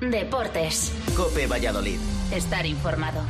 Deportes. COPE Valladolid. Estar informado.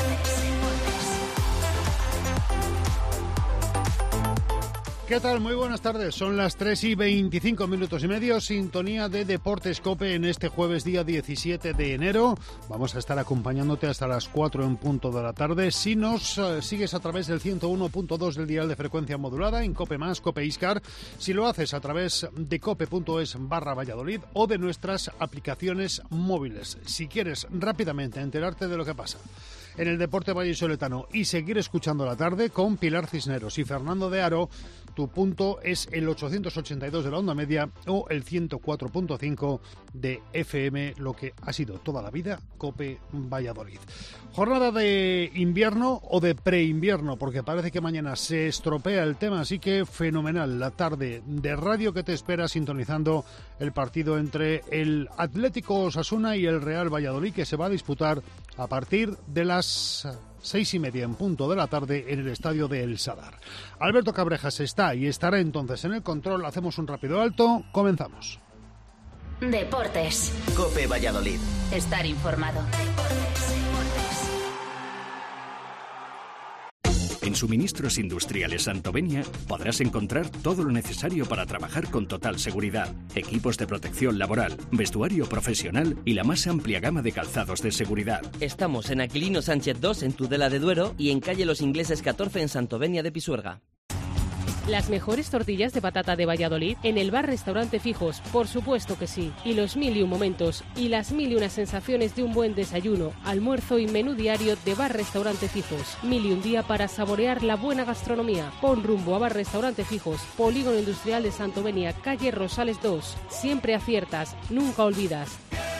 ¿Qué tal? Muy buenas tardes. Son las 3:25 sintonía de Deportes COPE en este jueves día 17 de enero. Vamos a estar acompañándote hasta las 4 en punto de la tarde. Si nos sigues a través del 101.2 del dial de frecuencia modulada en COPE+, COPE Iscar, si lo haces a través de cope.es/Valladolid o de nuestras aplicaciones móviles. Si quieres rápidamente enterarte de lo que pasa en el deporte vallisoletano y seguir escuchando la tarde con Pilar Cisneros y Fernando de Aro, tu punto es el 882 de la onda media o el 104.5 de FM, lo que ha sido toda la vida COPE Valladolid. Jornada de invierno o de preinvierno, porque parece que mañana se estropea el tema, así que fenomenal la tarde de radio que te espera sintonizando el partido entre el Atlético Osasuna y el Real Valladolid, que se va a disputar a partir de las 6:30 en punto de la tarde en el estadio de El Sadar. Alberto Cabrejas está y estará entonces en el control. Hacemos un rápido alto. Comenzamos. Deportes. COPE Valladolid. Estar informado. En Suministros Industriales Santovenia podrás encontrar todo lo necesario para trabajar con total seguridad. Equipos de protección laboral, vestuario profesional y la más amplia gama de calzados de seguridad. Estamos en Aquilino Sánchez 2 en Tudela de Duero y en calle Los Ingleses 14 en Santovenia de Pisuerga. Las mejores tortillas de patata de Valladolid en el bar-restaurante Fijos, por supuesto que sí. Y los 1001 momentos y las 1001 sensaciones de un buen desayuno, almuerzo y menú diario de bar-restaurante Fijos. 1001 día para saborear la buena gastronomía. Pon rumbo a bar-restaurante Fijos, Polígono Industrial de Santovenia, calle Rosales 2. Siempre aciertas, nunca olvidas.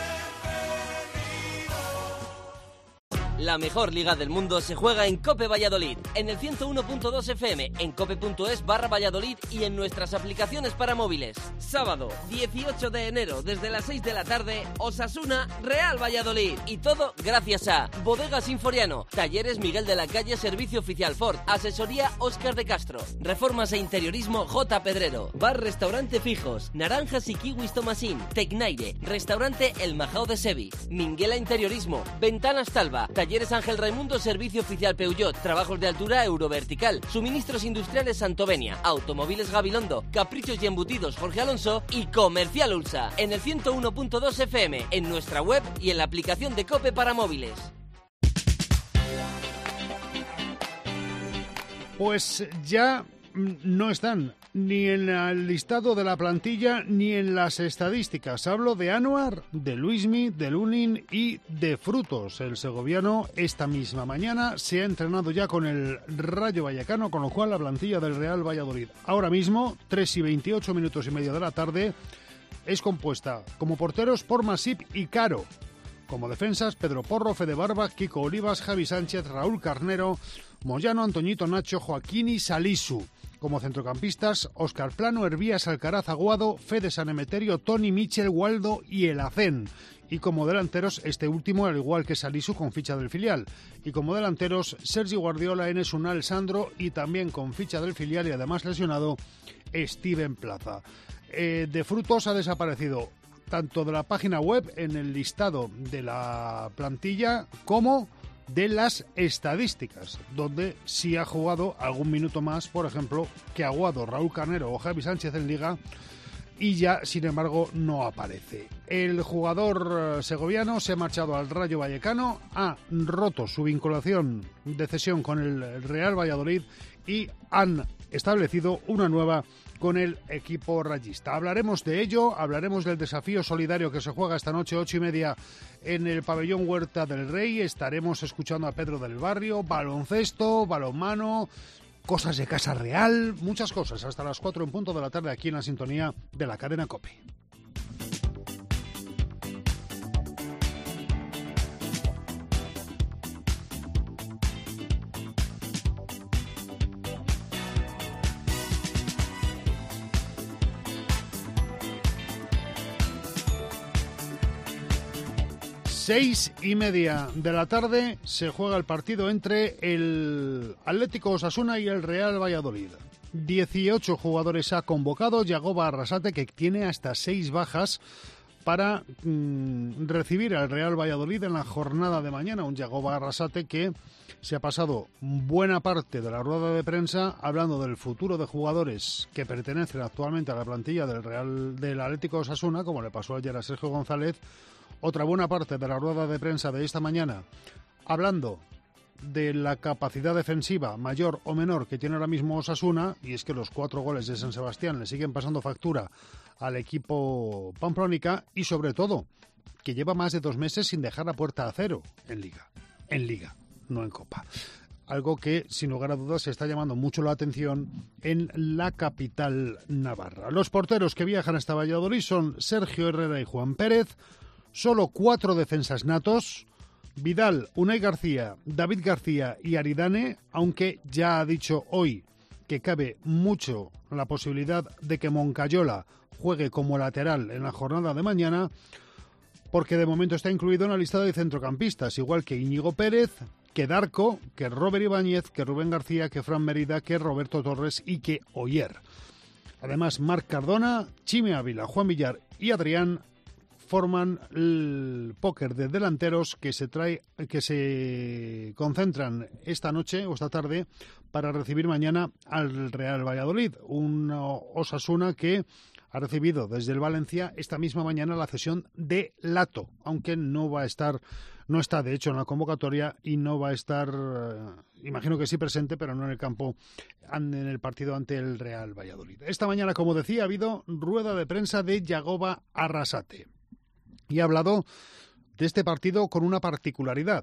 La mejor liga del mundo se juega en COPE Valladolid, en el 101.2 FM, en cope.es/Valladolid y en nuestras aplicaciones para móviles. Sábado, 18 de enero, desde las 6 de la tarde, Osasuna, Real Valladolid. Y todo gracias a Bodegas Sinforiano, Talleres Miguel de la Calle, Servicio Oficial Ford, Asesoría Óscar de Castro, Reformas e Interiorismo J. Pedrero, Bar Restaurante Fijos, Naranjas y Kiwis Tomasín, Tecnaire, Restaurante El Majao de Sevi, Minguela Interiorismo, Ventanas Talva, Talleres Ángel Raimundo, Servicio Oficial Peugeot, Trabajos de Altura Eurovertical, Suministros Industriales Santovenia, Automóviles Gabilondo, Caprichos y Embutidos Jorge Alonso y Comercial Ulsa, en el 101.2 FM, en nuestra web y en la aplicación de COPE para móviles. Pues ya no están ni en el listado de la plantilla ni en las estadísticas. Hablo de Anuar, de Luismi, de Lunin y de Frutos. El segoviano esta misma mañana se ha entrenado ya con el Rayo Vallecano, con lo cual la plantilla del Real Valladolid ahora mismo, 3:28 de la tarde, es compuesta como porteros por Masip y Caro. Como defensas, Pedro Porro, Fede Barba, Kiko Olivas, Javi Sánchez, Raúl Carnero, Moyano, Antoñito Nacho, Joaquín y Salisu. Como centrocampistas, Óscar Plano, Hervías, Alcaraz, Aguado, Fede San Emeterio, Toni, Michel, Waldo y El Hacén. Y como delanteros, este último, al igual que Salisu, con ficha del filial. Y como delanteros, Sergi Guardiola, Enes Unal, Sandro y también con ficha del filial y además lesionado, Steven Plaza. De Frutos ha desaparecido tanto de la página web en el listado de la plantilla como de las estadísticas, donde sí ha jugado algún minuto más, por ejemplo, que Aguado, Raúl Carnero o Javi Sánchez en Liga, y ya, sin embargo, no aparece. El jugador segoviano se ha marchado al Rayo Vallecano, ha roto su vinculación de cesión con el Real Valladolid y han establecido una nueva con el equipo rayista. Hablaremos de ello, hablaremos del desafío solidario que se juega esta noche, 8:30, en el pabellón Huerta del Rey. Estaremos escuchando a Pedro del Barrio, baloncesto, balonmano, cosas de Casa Real, muchas cosas, hasta las 4 en punto de la tarde aquí en la sintonía de la cadena COPE. Seis y media de la tarde se juega el partido entre el Atlético Osasuna y el Real Valladolid. 18 jugadores ha convocado Yagoba Arrasate, que tiene hasta 6 bajas para recibir al Real Valladolid en la jornada de mañana, un Yagoba Arrasate que se ha pasado buena parte de la rueda de prensa hablando del futuro de jugadores que pertenecen actualmente a la plantilla del Atlético Osasuna, como le pasó ayer a Sergio González. Otra buena parte de la rueda de prensa de esta mañana hablando de la capacidad defensiva mayor o menor que tiene ahora mismo Osasuna, y es que los 4 goles de San Sebastián le siguen pasando factura al equipo pamplónica, y sobre todo que lleva más de 2 meses sin dejar la puerta a cero en Liga, no en Copa. Algo que, sin lugar a dudas, se está llamando mucho la atención en la capital navarra. Los porteros que viajan hasta Valladolid son Sergio Herrera y Juan Pérez, solo 4 defensas natos: Vidal, Unai García, David García y Aridane, aunque ya ha dicho hoy que cabe mucho la posibilidad de que Moncayola juegue como lateral en la jornada de mañana, porque de momento está incluido en la lista de centrocampistas, igual que Íñigo Pérez, que Darko, que Robert Ibáñez, que Rubén García, que Fran Mérida, que Roberto Torres y que Oyer. Además, Marc Cardona, Chime Ávila, Juan Villar y Adrián forman el póker de delanteros que se concentran esta noche o esta tarde para recibir mañana al Real Valladolid. Un Osasuna que ha recibido desde el Valencia esta misma mañana la cesión de Lato, aunque no está de hecho en la convocatoria y no va a estar, imagino que sí presente, pero no en el campo en el partido ante el Real Valladolid. Esta mañana, como decía, ha habido rueda de prensa de Yagoba Arrasate. Y ha hablado de este partido con una particularidad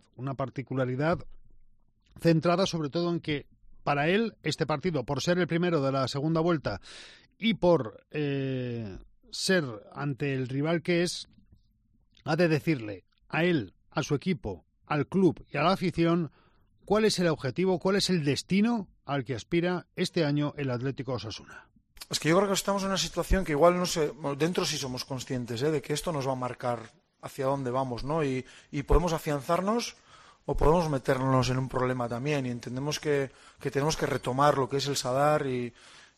centrada sobre todo en que para él este partido, por ser el primero de la segunda vuelta y por ser ante el rival que es, ha de decirle a él, a su equipo, al club y a la afición cuál es el objetivo, cuál es el destino al que aspira este año el Atlético Osasuna. Es que yo creo que estamos en una situación que igual, no sé, dentro sí somos conscientes de que esto nos va a marcar hacia dónde vamos, ¿no? Y podemos afianzarnos o podemos meternos en un problema también, y entendemos que tenemos que retomar lo que es el Sadar y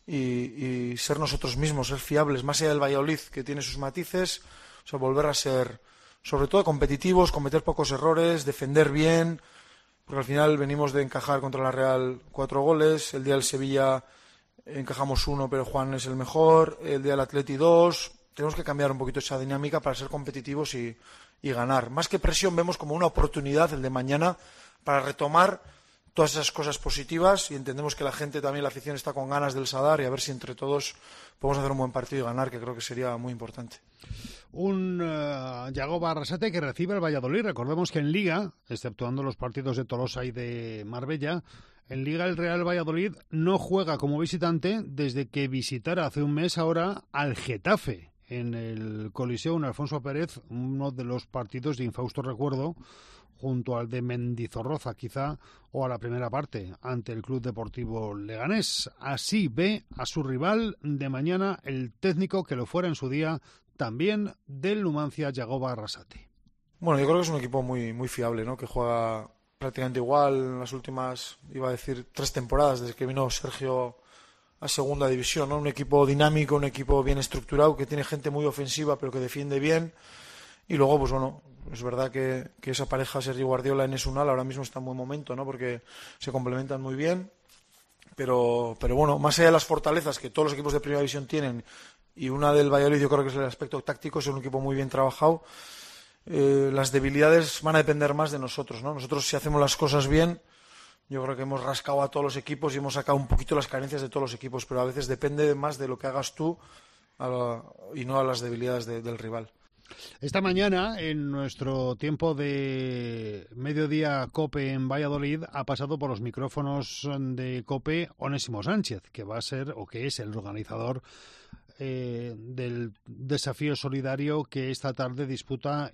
ser nosotros mismos, ser fiables, más allá del Valladolid, que tiene sus matices, o sea, volver a ser, sobre todo, competitivos, cometer pocos errores, defender bien, porque al final venimos de encajar contra la Real 4 goles, el día del Sevilla encajamos 1, pero Juan es el mejor, el día del Atleti 2, tenemos que cambiar un poquito esa dinámica para ser competitivos y ganar. Más que presión, vemos como una oportunidad el de mañana para retomar todas esas cosas positivas, y entendemos que la gente también, la afición, está con ganas del Sadar, y a ver si entre todos podemos hacer un buen partido y ganar, que creo que sería muy importante. Un Yagoba Arrasate que recibe al Valladolid. Recordemos que en Liga, exceptuando los partidos de Tolosa y de Marbella, en Liga el Real Valladolid no juega como visitante desde que visitara hace un mes ahora al Getafe en el Coliseo en Alfonso Pérez, uno de los partidos de infausto recuerdo, junto al de Mendizorroza quizá, o a la primera parte ante el Club Deportivo Leganés. Así ve a su rival de mañana el técnico que lo fuera en su día también del Numancia, Yagoba Arrasate. Bueno, yo creo que es un equipo muy, muy fiable, ¿no? Que juega prácticamente igual en las últimas, iba a decir, 3 temporadas desde que vino Sergio a segunda división, ¿no? Un equipo dinámico, un equipo bien estructurado, que tiene gente muy ofensiva pero que defiende bien. Y luego, pues bueno, es verdad que esa pareja Sergio Guardiola en Esunal ahora mismo está en buen momento, ¿no? Porque se complementan muy bien. Pero bueno, más allá de las fortalezas que todos los equipos de primera división tienen, y una del Valladolid yo creo que es el aspecto táctico, es un equipo muy bien trabajado. Las debilidades van a depender más de nosotros, ¿no? Nosotros, si hacemos las cosas bien, yo creo que hemos rascado a todos los equipos y hemos sacado un poquito las carencias de todos los equipos, pero a veces depende más de lo que hagas tú y no a las debilidades del rival. Esta mañana, en nuestro tiempo de mediodía COPE en Valladolid, ha pasado por los micrófonos de COPE Onésimo Sánchez, que va a ser, o que es el organizador del desafío solidario que esta tarde se disfruta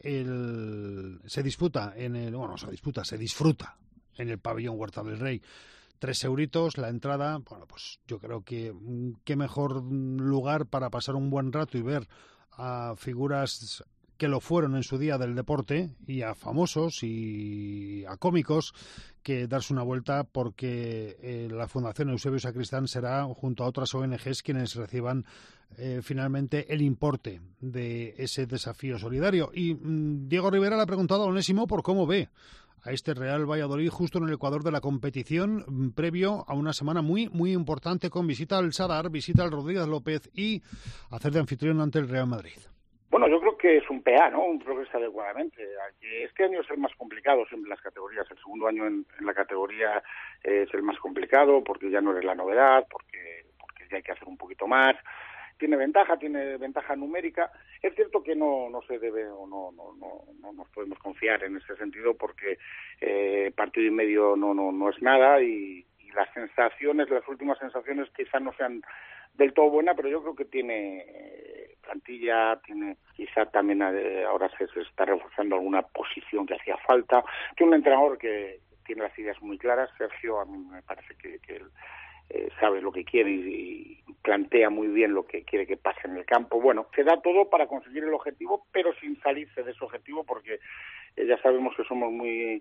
en el pabellón Huerta del Rey. 3 euritos la entrada. Bueno, pues yo creo que qué mejor lugar para pasar un buen rato y ver a figuras que lo fueron en su día del deporte, y a famosos y a cómicos, que darse una vuelta, porque la Fundación Eusebio Sacristán será, junto a otras ONGs, quienes reciban finalmente el importe de ese desafío solidario. Y Diego Rivera le ha preguntado a Onésimo por cómo ve a este Real Valladolid justo en el ecuador de la competición, previo a una semana muy, muy importante, con visita al Sadar, visita al Rodríguez López y hacer de anfitrión ante el Real Madrid. Bueno, yo creo que es un PA, ¿no? Un progreso adecuadamente. Este año es el más complicado siempre en las categorías. El segundo año en la categoría es el más complicado porque ya no eres la novedad, porque ya hay que hacer un poquito más. Tiene ventaja numérica. Es cierto que no se debe o no nos podemos confiar en ese sentido, porque partido y medio no es nada, y las sensaciones, las últimas sensaciones quizás no sean del todo buenas, pero yo creo que tiene plantilla, tiene quizá también ahora se está reforzando alguna posición que hacía falta. Tiene un entrenador que tiene las ideas muy claras. Sergio, a mí me parece que él sabe lo que quiere y plantea muy bien lo que quiere que pase en el campo. Bueno, se da todo para conseguir el objetivo, pero sin salirse de ese objetivo, porque ya sabemos que somos muy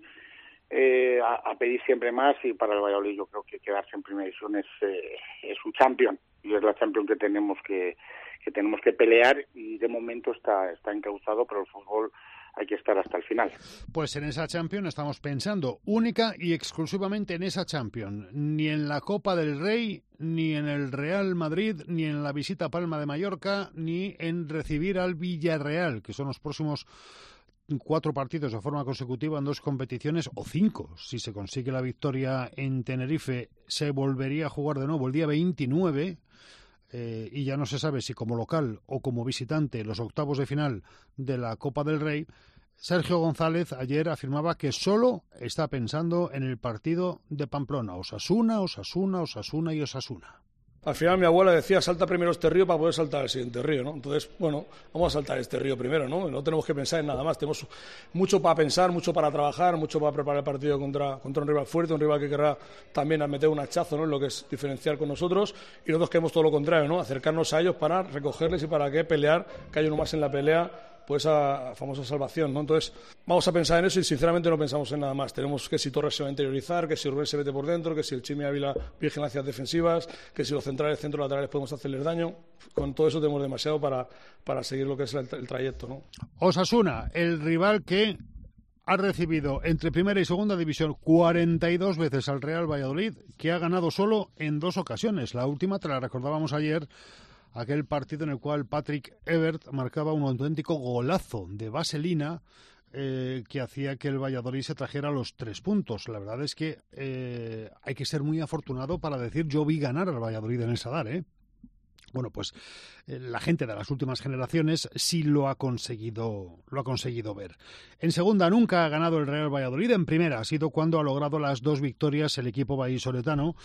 a pedir siempre más, y para el Valladolid yo creo que quedarse en primera división es su champion, y es la champion que tenemos que pelear, y de momento está encauzado, pero el fútbol hay que estar hasta el final. Pues en esa Champions estamos pensando única y exclusivamente en esa Champions, ni en la Copa del Rey, ni en el Real Madrid, ni en la visita a Palma de Mallorca, ni en recibir al Villarreal, que son los próximos 4 partidos de forma consecutiva en 2 competiciones, o 5, si se consigue la victoria en Tenerife. Se volvería a jugar de nuevo el día 29, y ya no se sabe si como local o como visitante los octavos de final de la Copa del Rey. Sergio González ayer afirmaba que solo está pensando en el partido de Pamplona. Osasuna y Osasuna. Al final mi abuela decía, salta primero este río para poder saltar el siguiente río, ¿no? Entonces, bueno, vamos a saltar este río primero, ¿no? No tenemos que pensar en nada más. Tenemos mucho para pensar, mucho para trabajar, mucho para preparar el partido contra un rival fuerte, un rival que querrá también meter un hachazo, ¿no? En lo que es diferenciar con nosotros, y nosotros queremos todo lo contrario, ¿no? Acercarnos a ellos para recogerles y para que pelear, que haya uno más en la pelea, pues esa famosa salvación, ¿no? Entonces, vamos a pensar en eso, y sinceramente no pensamos en nada más. Tenemos que si Torres se va a interiorizar, que si Rubén se mete por dentro, que si el Chimi Ávila vigilancias defensivas, que si los centrales, centros laterales podemos hacerles daño. Con todo eso tenemos demasiado para seguir lo que es el trayecto, ¿no? Osasuna, el rival que ha recibido entre primera y segunda división 42 veces al Real Valladolid, que ha ganado solo en 2 ocasiones. La última te la recordábamos ayer, aquel partido en el cual Patrick Evert marcaba un auténtico golazo de vaselina, que hacía que el Valladolid se trajera los 3 puntos. La verdad es que hay que ser muy afortunado para decir yo vi ganar al Valladolid en el Sadar, ¿eh? Bueno, pues la gente de las últimas generaciones sí lo ha conseguido ver. En segunda nunca ha ganado el Real Valladolid. En primera ha sido cuando ha logrado las 2 victorias el equipo vallisoletano,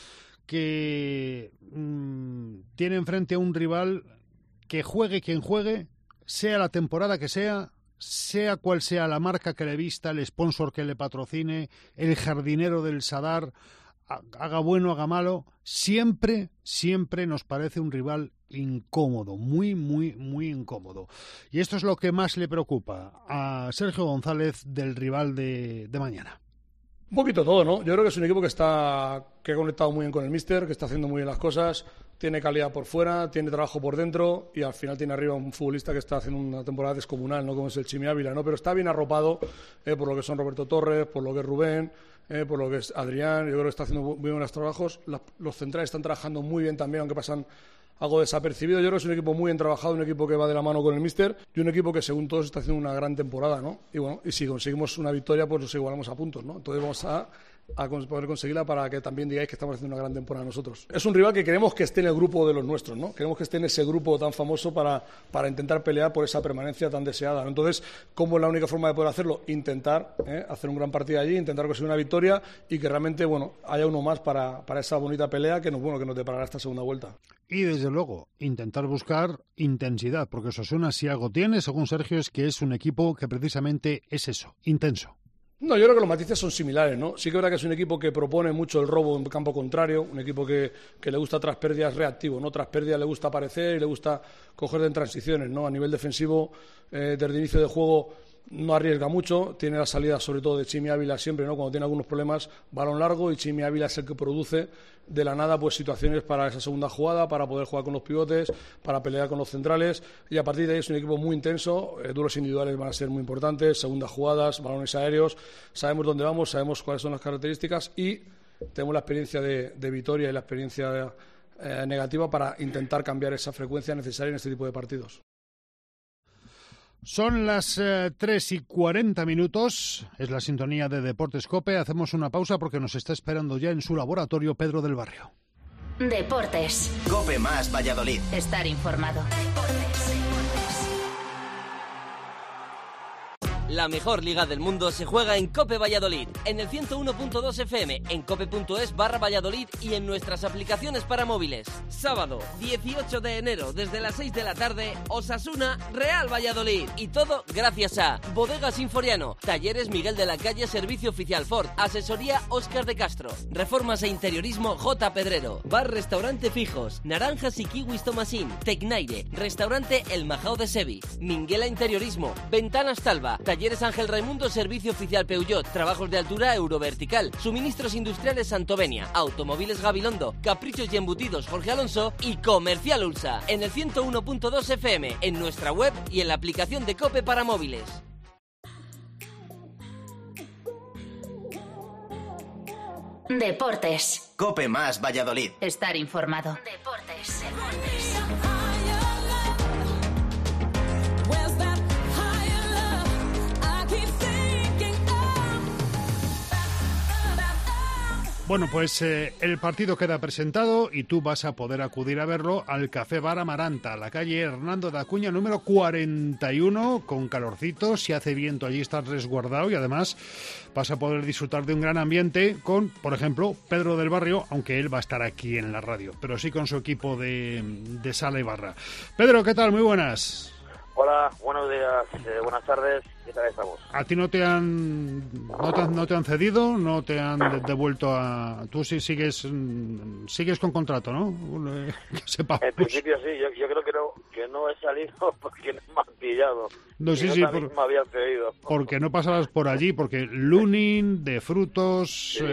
que tiene enfrente a un rival que juegue quien juegue, sea la temporada que sea cual sea la marca que le vista, el sponsor que le patrocine, el jardinero del Sadar, haga bueno, haga malo, siempre nos parece un rival incómodo, muy, muy, muy incómodo. Y esto es lo que más le preocupa a Sergio González del rival de mañana. Un poquito todo, ¿no? Yo creo que es un equipo que ha conectado muy bien con el míster, que está haciendo muy bien las cosas, tiene calidad por fuera, tiene trabajo por dentro, y al final tiene arriba un futbolista que está haciendo una temporada descomunal, ¿no? Como es el Chimi Ávila, ¿no? Pero está bien arropado por lo que son Roberto Torres, por lo que es Rubén, por lo que es Adrián. Yo creo que está haciendo muy buenos trabajos. Los centrales están trabajando muy bien también, aunque pasan algo desapercibido. Yo creo que es un equipo muy bien trabajado, un equipo que va de la mano con el míster, y un equipo que según todos está haciendo una gran temporada, ¿no? Y bueno, y si conseguimos una victoria, pues nos igualamos a puntos, ¿no? Entonces vamos a poder conseguirla para que también digáis que estamos haciendo una gran temporada nosotros. Es un rival que queremos que esté en el grupo de los nuestros, ¿no? Queremos que esté en ese grupo tan famoso para intentar pelear por esa permanencia tan deseada, ¿no? Entonces, ¿cómo es la única forma de poder hacerlo? Intentar hacer un gran partido allí, intentar conseguir una victoria, y que realmente, bueno, haya uno más para esa bonita pelea que nos deparará esta segunda vuelta. Y desde luego, intentar buscar intensidad, porque Osasuna, si algo tiene, según Sergio, es que es un equipo que precisamente es eso, intenso. No, yo creo que los matices son similares, ¿no? Sí que es verdad que es un equipo que propone mucho el robo en campo contrario, un equipo que le gusta tras pérdidas reactivo, ¿no? Tras pérdidas le gusta aparecer y le gusta coger en transiciones, ¿no? A nivel defensivo, desde el inicio de juego no arriesga mucho, tiene la salida sobre todo de Chimi Ávila siempre, ¿no? Cuando tiene algunos problemas, balón largo, y Chimi Ávila es el que produce de la nada pues situaciones para esa segunda jugada, para poder jugar con los pivotes, para pelear con los centrales, y a partir de ahí es un equipo muy intenso, duelos individuales van a ser muy importantes, segundas jugadas, balones aéreos, sabemos dónde vamos, sabemos cuáles son las características y tenemos la experiencia de Vitoria y la experiencia negativa para intentar cambiar esa frecuencia necesaria en este tipo de partidos. Son las 3:40, es la sintonía de Deportes COPE. Hacemos una pausa porque nos está esperando ya en su laboratorio Pedro del Barrio. Deportes. COPE más Valladolid. Estar informado. La mejor liga del mundo se juega en COPE Valladolid, en el 101.2 FM, en cope.es/Valladolid y en nuestras aplicaciones para móviles. Sábado, 18 de enero, desde las 6 de la tarde, Osasuna, Real Valladolid. Y todo gracias a Bodegas Inforiano, Talleres Miguel de la Calle, Servicio Oficial Ford, Asesoría Óscar de Castro, Reformas e Interiorismo J. Pedrero, Bar Restaurante Fijos, Naranjas y Kiwis Tomasín, Tecnaire, Restaurante El Majao de Sevi, Minguela Interiorismo, Ventanas Talva, Talleres Ángel Raimundo, Servicio Oficial Peugeot, Trabajos de Altura Eurovertical, Suministros Industriales Santovenia, Automóviles Gabilondo, Caprichos y Embutidos Jorge Alonso y Comercial Ulsa, en el 101.2 FM, en nuestra web y en la aplicación de COPE para móviles. Deportes. COPE más Valladolid. Estar informado. Deportes. Bueno, pues el partido queda presentado y tú vas a poder acudir a verlo al Café Bar Amaranta, la calle Hernando de Acuña, número 41, con calorcito. Si hace viento allí estás resguardado y además vas a poder disfrutar de un gran ambiente con, por ejemplo, Pedro del Barrio, aunque él va a estar aquí en la radio, pero sí con su equipo de sala y barra. Pedro, ¿qué tal? Muy buenas. Hola, buenos días, buenas tardes, ¿qué tal estamos? ¿A ti no te han cedido, no te han devuelto a...? Tú sí sigues con contrato, ¿no? Que sepamos. En principio sí, yo creo que no he salido porque no me han pillado. No, sí, me habían cedido. Porque no pasabas por allí, porque Lunin, de Frutos... Sí,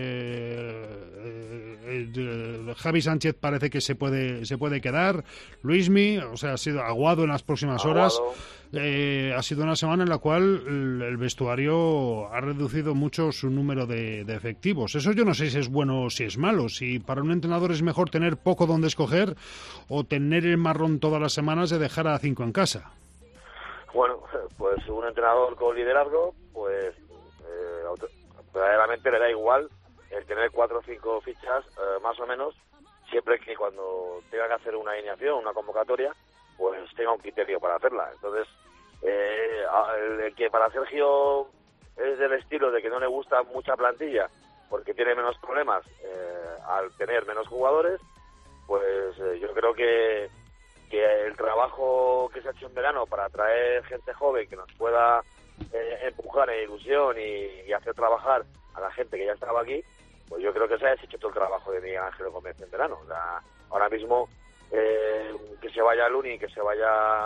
Javi Sánchez parece que se puede quedar, Luismi, o sea, ha sido Aguado en las próximas horas. Ha sido una semana en la cual el vestuario ha reducido mucho su número de efectivos. Eso yo no sé si es bueno o si es malo, si para un entrenador es mejor tener poco donde escoger o tener el marrón todas las semanas de dejar a 5 en casa. Bueno, pues un entrenador con liderazgo, pues verdaderamente le da igual el tener 4 o 5 fichas, más o menos, siempre que cuando tenga que hacer una alineación, una convocatoria, pues tenga un criterio para hacerla. Entonces, el que para Sergio es del estilo de que no le gusta mucha plantilla porque tiene menos problemas al tener menos jugadores, pues yo creo que el trabajo que se ha hecho en verano para atraer gente joven que nos pueda empujar en ilusión y hacer trabajar a la gente que ya estaba aquí, pues yo creo que se ha hecho todo el trabajo de Miguel Ángel Gómez en verano. O sea, ahora mismo que se vaya Luni, que se vaya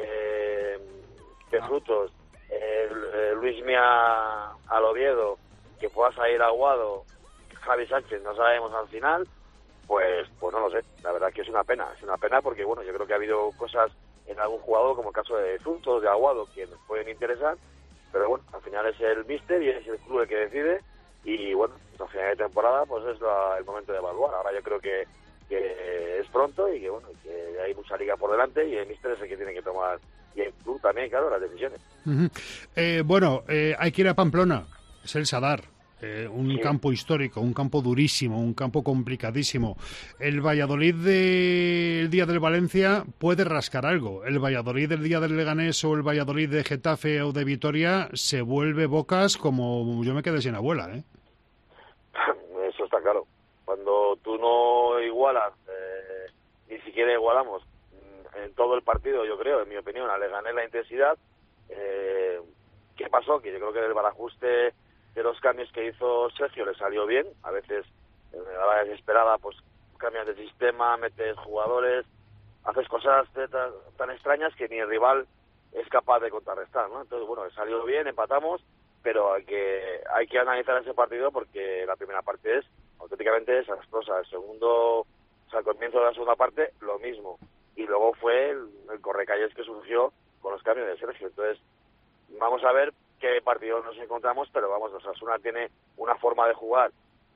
de Frutos, Luismi al Oviedo, que pueda salir Aguado, Javi Sánchez, no sabemos al final, pues no lo sé. La verdad que es una pena porque bueno, yo creo que ha habido cosas en algún jugador, como el caso de Frutos, de Aguado, que nos pueden interesar, pero bueno, al final es el míster y es el club el que decide. Y bueno, a final de temporada pues es el momento de evaluar. Ahora yo creo que es pronto y que bueno, que hay mucha liga por delante y el míster es el que tiene que tomar, y el club también, claro, las decisiones. Hay que ir a Pamplona, es el Sadar. Un Sí. campo histórico, un campo durísimo, un campo complicadísimo. El Valladolid del día del Valencia puede rascar algo. El Valladolid del día del Leganés o el Valladolid de Getafe o de Vitoria se vuelve bocas como yo me quedé sin abuela, ¿eh? Eso está claro. Cuando tú no igualas, ni siquiera igualamos en todo el partido, yo creo, en mi opinión, a Leganés la intensidad, ¿qué pasó, que yo creo que el barajuste de los cambios que hizo Sergio le salió bien. A veces, a la desesperada, pues cambias de sistema, metes jugadores, haces cosas tan extrañas que ni el rival es capaz de contrarrestar, ¿no? Entonces, bueno, salió bien, empatamos, pero hay que analizar ese partido porque la primera parte es auténticamente desastrosa. El comienzo de la segunda parte, lo mismo. Y luego fue el correcalles que surgió con los cambios de Sergio. Entonces, vamos a ver qué partido nos encontramos, pero vamos, Osasuna tiene una forma de jugar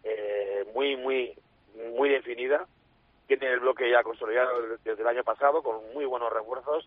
muy, muy, muy definida. Tiene el bloque ya consolidado desde el año pasado, con muy buenos refuerzos.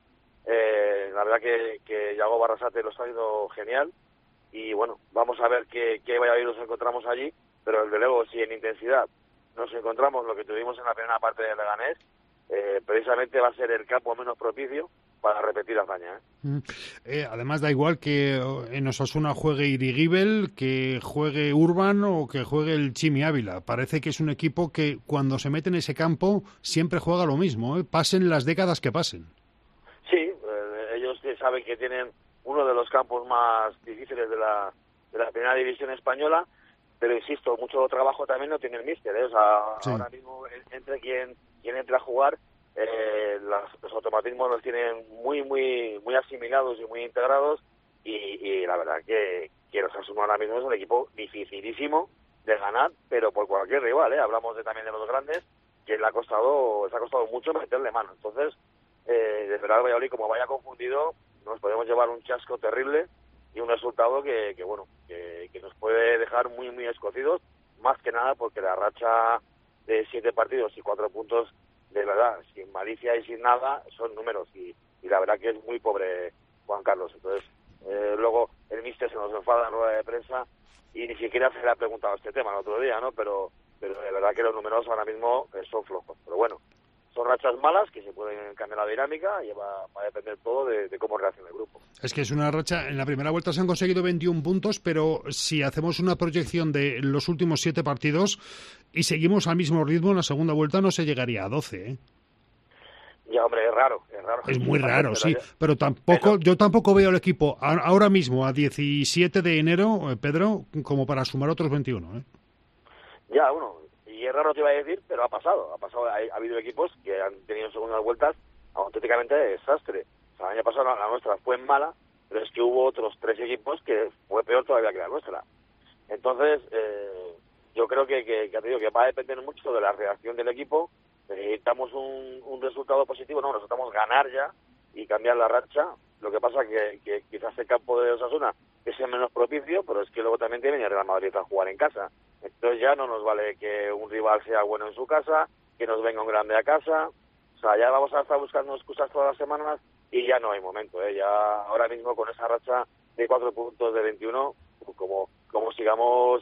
La verdad que Yago Barrasate lo está haciendo genial. Y bueno, vamos a ver qué Valladolid nos encontramos allí, pero desde luego, si en intensidad nos encontramos lo que tuvimos en la primera parte de Leganés, precisamente va a ser el campo menos propicio para repetir hazaña. Además, da igual que en Osasuna juegue Irigibel, que juegue Urban o que juegue el Chimi Ávila. Parece que es un equipo que cuando se mete en ese campo siempre juega lo mismo, pasen las décadas que pasen. Sí, ellos saben que tienen uno de los campos más difíciles de la primera división española, pero insisto, mucho trabajo también no tiene el míster, O sea, sí. Ahora mismo entre quien entra a jugar, los automatismos los tienen muy muy muy asimilados y muy integrados, y la verdad que los Osasuna ahora mismo es un equipo dificilísimo de ganar, pero por cualquier rival, Hablamos también de los grandes, que les ha costado mucho meterle mano. Entonces, de verdad, Valladolid, como vaya confundido, nos podemos llevar un chasco terrible y un resultado que nos puede dejar muy muy escocidos, más que nada porque la racha de 7 partidos y 4 puntos, de verdad, sin malicia y sin nada, son números, y la verdad que es muy pobre Juan Carlos. Entonces, luego el míster se nos enfada en rueda de prensa y ni siquiera se le ha preguntado este tema el otro día, ¿no? Pero de verdad que los números ahora mismo son flojos. Pero bueno, son rachas malas que se pueden cambiar la dinámica y va a depender todo de cómo reaccione el grupo. Es que es una racha. En la primera vuelta se han conseguido 21 puntos, pero si hacemos una proyección de los últimos 7 partidos y seguimos al mismo ritmo, en la segunda vuelta no se llegaría a 12, Ya, hombre, es raro. Es muy raro, sí, pero yo tampoco veo al equipo ahora mismo, a 17 de enero, Pedro, como para sumar otros 21, Ya, y es raro te iba a decir, pero ha pasado, ha habido equipos que han tenido segundas vueltas auténticamente de desastre. O sea, el año pasado la nuestra fue mala, pero es que hubo otros 3 equipos que fue peor todavía que la nuestra. Entonces, yo creo que va a depender mucho de la reacción del equipo. Necesitamos un resultado positivo, necesitamos ganar ya y cambiar la racha. Lo que pasa que quizás el campo de Osasuna es el menos propicio, pero es que luego también tiene el Real Madrid a jugar en casa. Entonces ya no nos vale que un rival sea bueno en su casa, que nos venga un grande a casa. O sea, ya vamos a estar buscando excusas todas las semanas y ya no hay momento. Ya ahora mismo con esa racha de 4 puntos de 21, como sigamos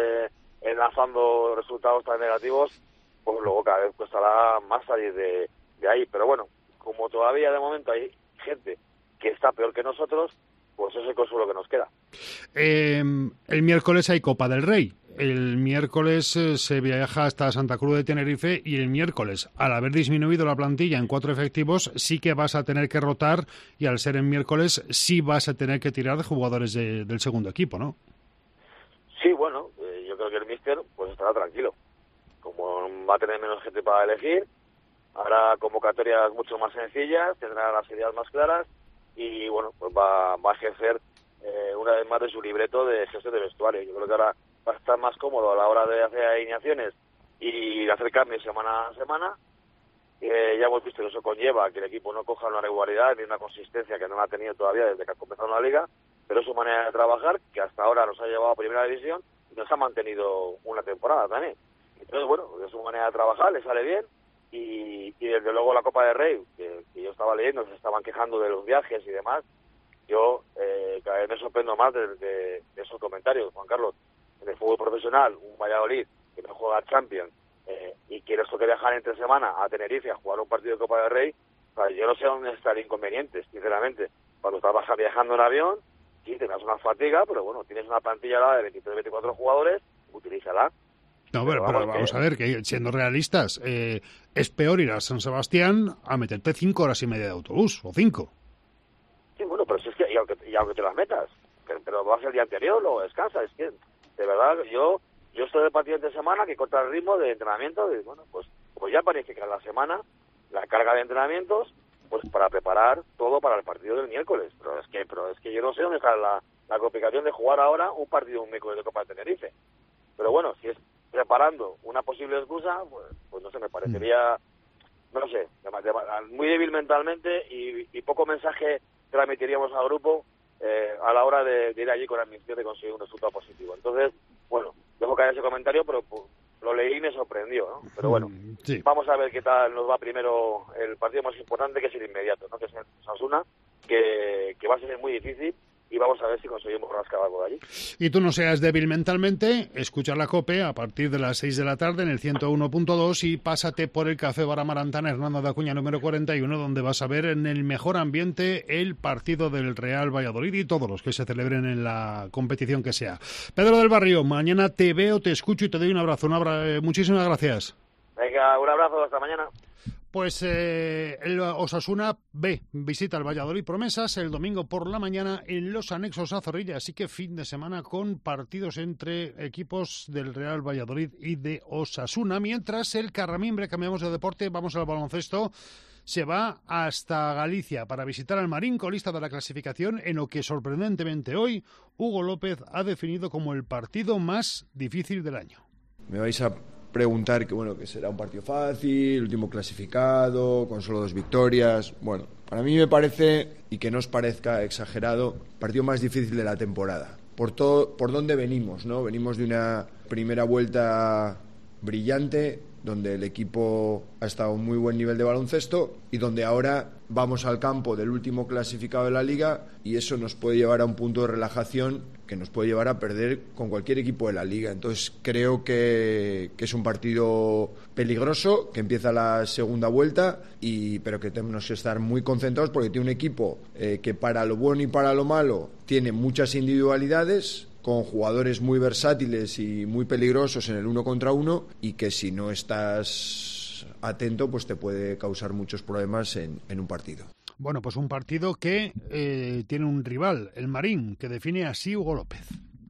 enlazando resultados tan negativos, pues luego cada vez costará más salir de ahí. Pero bueno, como todavía de momento hay gente que está peor que nosotros, pues ese es el consuelo que nos queda. El miércoles hay Copa del Rey. El miércoles se viaja hasta Santa Cruz de Tenerife y el miércoles, al haber disminuido la plantilla en 4 efectivos, sí que vas a tener que rotar y al ser en miércoles sí vas a tener que tirar de jugadores del segundo equipo, ¿no? Sí, bueno, yo creo que el míster pues estará tranquilo. Como va a tener menos gente para elegir, habrá convocatorias mucho más sencillas, tendrá las ideas más claras y bueno, pues va a ejercer una vez más de su libreto de gestión de vestuario. Yo creo que ahora va a estar más cómodo a la hora de hacer alineaciones y de hacer cambios semana a semana. Ya hemos visto que eso conlleva que el equipo no coja una regularidad ni una consistencia que no la ha tenido todavía desde que ha comenzado la liga, pero es su manera de trabajar que hasta ahora nos ha llevado a primera división y nos ha mantenido una temporada también. Entonces, bueno, es su manera de trabajar, le sale bien y desde luego la Copa del Rey, que yo estaba leyendo, se estaban quejando de los viajes y demás. Yo cada vez me sorprendo más de esos comentarios, Juan Carlos. En el fútbol profesional, un Valladolid que no juega Champions y quiere esto que viajar entre semana a Tenerife a jugar un partido de Copa del Rey, pues yo no sé dónde está el inconveniente, sinceramente. Cuando estás viajando en avión, sí, tendrás una fatiga, pero bueno, tienes una plantilla de 23-24 jugadores, utilízala. No, pero vamos a ver, que siendo realistas, es peor ir a San Sebastián a meterte 5 horas y media de autobús, o 5. Sí, bueno, pero si es que, y aunque te las metas, pero lo hace el día anterior, luego descansa. Es que, de verdad, yo estoy de partido de semana que contra el ritmo de entrenamiento, pues ya planificar la semana, la carga de entrenamientos, pues para preparar todo para el partido del miércoles. Pero es que yo no sé dónde está la complicación de jugar ahora un partido un miércoles de Copa de Tenerife. Pero bueno, si es preparando una posible excusa, pues no sé, me parecería, no sé, muy débil mentalmente y poco mensaje transmitiríamos al grupo a la hora de ir allí con la ambición de conseguir un resultado positivo. Entonces, bueno, dejo caer ese comentario, pero lo leí y me sorprendió, ¿no? Pero bueno, sí. Vamos a ver qué tal nos va primero el partido más importante, que es el inmediato, ¿no? Que es el Osasuna, que va a ser muy difícil, y vamos a ver si conseguimos rascar algo de allí. Y tú no seas débil mentalmente, escucha la COPE a partir de las 6 de la tarde en el 101.2 y pásate por el Café Bar Amarantana Hernando de Acuña número 41, donde vas a ver en el mejor ambiente el partido del Real Valladolid y todos los que se celebren en la competición que sea. Pedro del Barrio, mañana te veo, te escucho y te doy un abrazo. Muchísimas gracias. Venga, un abrazo, hasta mañana. Pues el Osasuna B visita el Valladolid Promesas el domingo por la mañana en los anexos a Zorrilla, así que fin de semana con partidos entre equipos del Real Valladolid y de Osasuna, mientras el Carramimbre, cambiamos de deporte, vamos al baloncesto, se va hasta Galicia para visitar al Marín, colista de la clasificación, en lo que sorprendentemente hoy Hugo López ha definido como el partido más difícil del año. Me vais a preguntar que será un partido fácil, último clasificado, con solo 2 victorias. Bueno, para mí me parece, y que no os parezca exagerado, el partido más difícil de la temporada. Por dónde venimos, ¿no? Venimos de una primera vuelta brillante, donde el equipo ha estado a un muy buen nivel de baloncesto y donde ahora vamos al campo del último clasificado de la Liga y eso nos puede llevar a un punto de relajación que nos puede llevar a perder con cualquier equipo de la Liga. Entonces creo que es un partido peligroso, que empieza la segunda vuelta, pero que tenemos que estar muy concentrados porque tiene un equipo que para lo bueno y para lo malo tiene muchas individualidades, con jugadores muy versátiles y muy peligrosos en el 1 contra 1 y que si no estás atento pues te puede causar muchos problemas en un partido. Bueno, pues un partido que tiene un rival, el Marín, que define así Hugo López.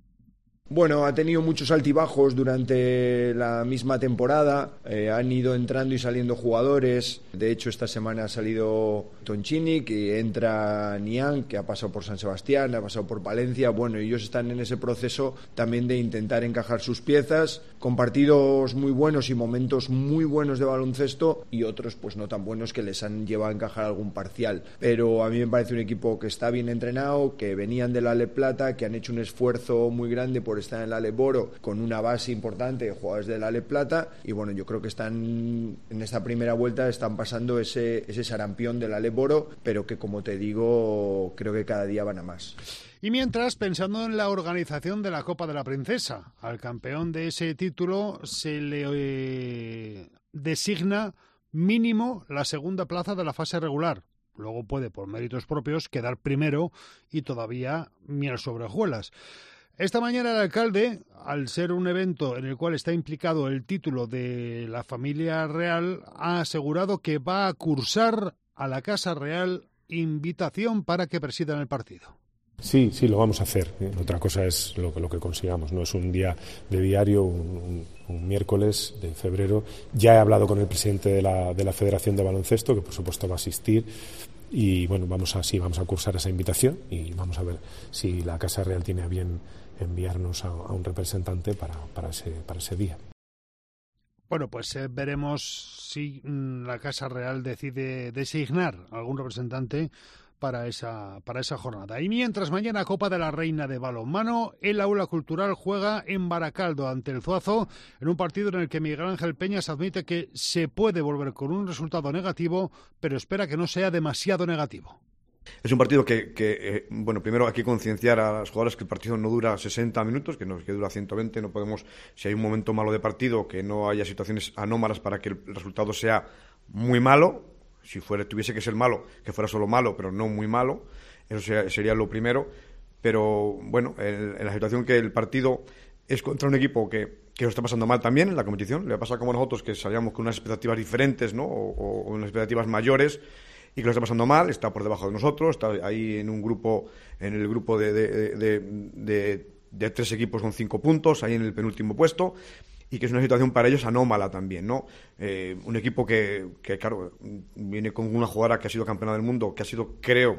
Bueno, ha tenido muchos altibajos durante la misma temporada, han ido entrando y saliendo jugadores, de hecho esta semana ha salido Tonchini, que entra Niang, que ha pasado por San Sebastián, ha pasado por Palencia, bueno, ellos están en ese proceso también de intentar encajar sus piezas, con partidos muy buenos y momentos muy buenos de baloncesto y otros pues no tan buenos que les han llevado a encajar algún parcial, pero a mí me parece un equipo que está bien entrenado, que venían de la Ale Plata, que han hecho un esfuerzo muy grande por estar en la Ale Boro con una base importante de jugadores de la Ale Plata y bueno, yo creo que están en esta primera vuelta están pasando ese sarampión de la Ale Boro, pero que como te digo creo que cada día van a más. Y mientras, pensando en la organización de la Copa de la Princesa, al campeón de ese título se le designa mínimo la segunda plaza de la fase regular. Luego puede, por méritos propios, quedar primero y todavía miel sobre hojuelas. Esta mañana el alcalde, al ser un evento en el cual está implicado el título de la familia real, ha asegurado que va a cursar a la Casa Real invitación para que presidan el partido. Sí, lo vamos a hacer. Otra cosa es lo que consigamos. No es un día de diario, un miércoles de febrero. Ya he hablado con el presidente de la Federación de Baloncesto, que por supuesto va a asistir. Y bueno, vamos a cursar esa invitación y vamos a ver si la Casa Real tiene a bien enviarnos a un representante para ese día. Bueno, pues veremos si la Casa Real decide designar algún representante para esa jornada. Y mientras mañana Copa de la Reina de balonmano, el Aula Cultural juega en Baracaldo ante el Zuazo en un partido en el que Miguel Ángel Peñas admite que se puede volver con un resultado negativo, pero espera que no sea demasiado negativo. Es un partido que primero hay que concienciar a los jugadores que el partido no dura 60 minutos, que dura 120, no podemos, si hay un momento malo de partido, que no haya situaciones anómalas para que el resultado sea muy malo. Si tuviese que ser malo, que fuera solo malo, pero no muy malo, eso sería lo primero. Pero bueno, en la situación que el partido es contra un equipo que lo está pasando mal también en la competición, le va a pasar como nosotros, que salíamos con unas expectativas diferentes, ¿no? o unas expectativas mayores, y que lo está pasando mal, está por debajo de nosotros, está ahí en el grupo de 3 equipos con 5 puntos, ahí en el penúltimo puesto, y que es una situación para ellos anómala también, ¿no? Un equipo que claro, viene con una jugadora que ha sido campeona del mundo, que ha sido,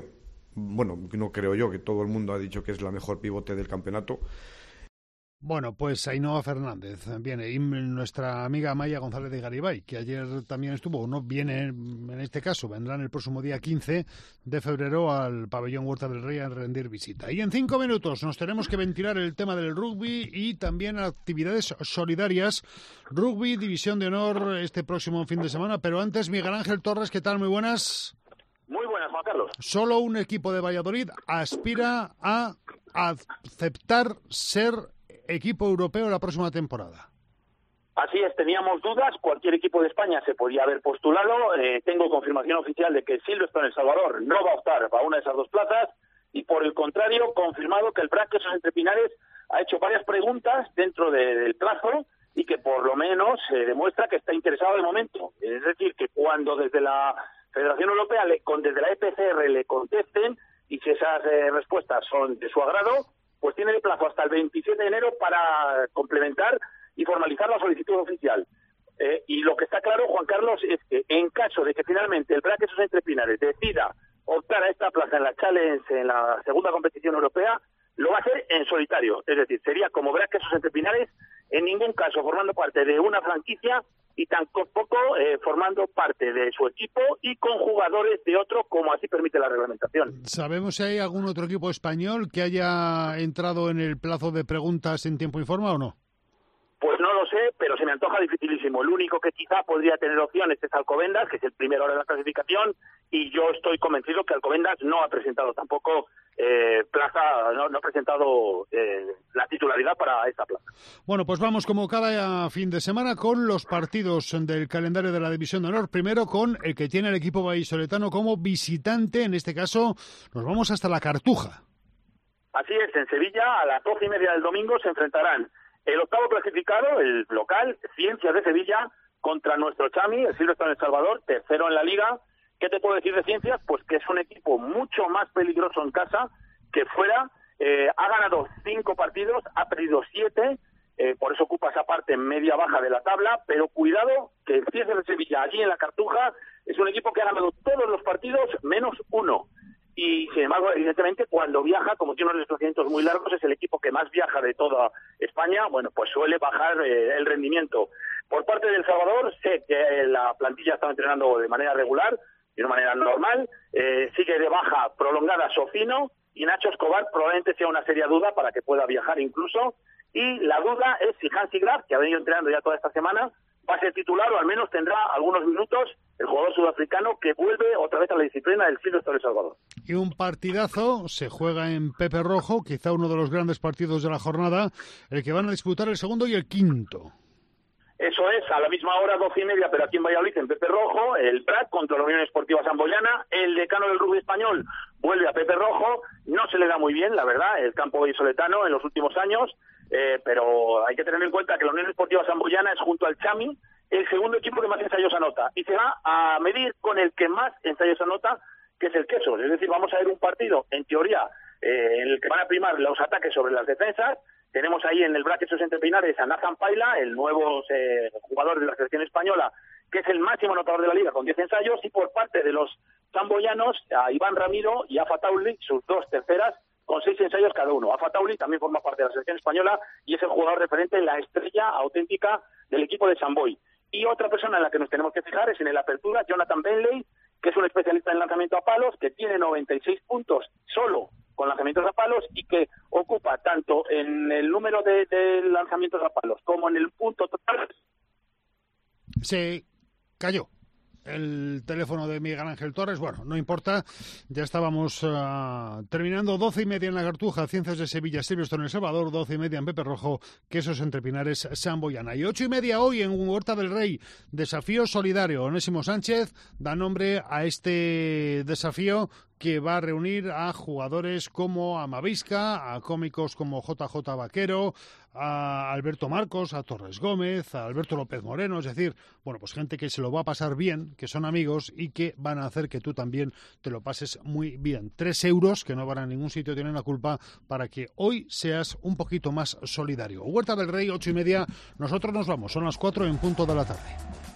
no creo yo, que todo el mundo ha dicho que es la mejor pivote del campeonato. Bueno, pues Ainhoa Fernández viene, y nuestra amiga Maya González de Garibay, que ayer también estuvo, no viene en este caso, vendrán el próximo día 15 de febrero al pabellón Huerta del Rey a rendir visita. Y en 5 minutos nos tenemos que ventilar el tema del rugby y también actividades solidarias. Rugby, División de Honor este próximo fin de semana, pero antes Miguel Ángel Torres, ¿qué tal? Muy buenas. Muy buenas, Juan Carlos. Solo un equipo de Valladolid aspira a aceptar ser equipo europeo la próxima temporada. Así es, teníamos dudas, cualquier equipo de España se podía haber postulado, tengo confirmación oficial de que Silverstone El Salvador no va a optar para una de esas 2 plazas, y por el contrario, confirmado que el Braquesos Entre Pinares ha hecho varias preguntas dentro del plazo y que por lo menos demuestra que está interesado de momento. Es decir, que cuando desde la Federación Europea, desde la EPCR le contesten, y si esas respuestas son de su agrado, pues tiene de plazo hasta el 27 de enero para complementar y formalizar la solicitud oficial. Y lo que está claro, Juan Carlos, es que en caso de que finalmente el Braquesos Entre Pinares decida optar a esta plaza en la Challenge, en la segunda competición europea, lo va a hacer en solitario. Es decir, sería como Braquesos Entre Pinares, en ningún caso formando parte de una franquicia y tampoco formando parte de su equipo y con jugadores de otro, como así permite la reglamentación. ¿Sabemos si hay algún otro equipo español que haya entrado en el plazo de preguntas en tiempo y forma o no? Pues no lo sé, pero se me antoja dificilísimo. El único que quizá podría tener opciones es Alcobendas, que es el primero ahora de la clasificación, y yo estoy convencido que Alcobendas no ha presentado tampoco no ha presentado la titularidad para esta plaza. Bueno, pues vamos como cada fin de semana con los partidos del calendario de la División de Honor. Primero con el que tiene el equipo vallisoletano como visitante. En este caso nos vamos hasta la Cartuja. Así es, en Sevilla a las 12:30 del domingo se enfrentarán el octavo clasificado, el local, Ciencias de Sevilla, contra nuestro Chami, el Silverstone El Salvador, tercero en la liga. ¿Qué te puedo decir de Ciencias? Pues que es un equipo mucho más peligroso en casa que fuera. Ha ganado 5 partidos, ha perdido 7, por eso ocupa esa parte media baja de la tabla, pero cuidado que el Ciencias de Sevilla, allí en la Cartuja, es un equipo que ha ganado todos los partidos menos 1. Y, sin embargo, evidentemente, cuando viaja, como tiene unos desplazamientos muy largos, es el equipo que más viaja de toda España, bueno, pues suele bajar el rendimiento. Por parte del Salvador, sé que la plantilla está entrenando de manera regular, de una manera normal, sigue de baja prolongada Sofino, y Nacho Escobar probablemente sea una seria duda para que pueda viajar incluso, y la duda es si Hansi Graf, que ha venido entrenando ya toda esta semana, va a ser titular o al menos tendrá algunos minutos el jugador sudafricano que vuelve otra vez a la disciplina del Silverstone El Salvador. Y un partidazo se juega en Pepe Rojo, quizá uno de los grandes partidos de la jornada, el que van a disputar el segundo y el quinto. Eso es, a la misma hora, 12:30, pero aquí en Valladolid, en Pepe Rojo, el Prat contra la Unión Esportiva Samboyana. El decano del rugby español vuelve a Pepe Rojo. No se le da muy bien, la verdad, el campo vallisoletano en los últimos años, pero hay que tener en cuenta que la Unión Esportiva Samboyana es, junto al Chami, el segundo equipo que más ensayos anota. Y se va a medir con el que más ensayos anota, que es el Quesos. Es decir, vamos a ver un partido, en teoría, en el que van a primar los ataques sobre las defensas. Tenemos ahí en el Braquesos Entre Pinares a Nathan Paila, el nuevo jugador de la selección española, que es el máximo anotador de la liga con 10 ensayos, y por parte de los samboyanos a Iván Ramiro y a Fatauli, sus 2 terceras, con 6 ensayos cada uno. A Fatauli también forma parte de la selección española y es el jugador referente, la estrella auténtica del equipo de Samboy. Y otra persona en la que nos tenemos que fijar es en el Apertura, Jonathan Benley, que es un especialista en lanzamiento a palos, que tiene 96 puntos solo con lanzamientos a palos y que ocupa tanto en el número de lanzamientos a palos como en el punto total. Se cayó el teléfono de Miguel Ángel Torres. Bueno, no importa, ya estábamos terminando. 12:30 en la Cartuja, Ciencias de Sevilla, Silverstone El Salvador, 12:30 en Pepe Rojo, Quesos Entre Pinares, Samboyana. Y 8:30 hoy en Huerta del Rey, desafío solidario. Onésimo Sánchez da nombre a este desafío que va a reunir a jugadores como Amavisca, a cómicos como JJ Vaquero, a Alberto Marcos, a Torres Gómez, a Alberto López Moreno, es decir, bueno, pues gente que se lo va a pasar bien, que son amigos y que van a hacer que tú también te lo pases muy bien. 3 euros, que no van a ningún sitio, tienen la culpa para que hoy seas un poquito más solidario. Huerta del Rey, 8:30, nosotros nos vamos, son las 4 en punto de la tarde.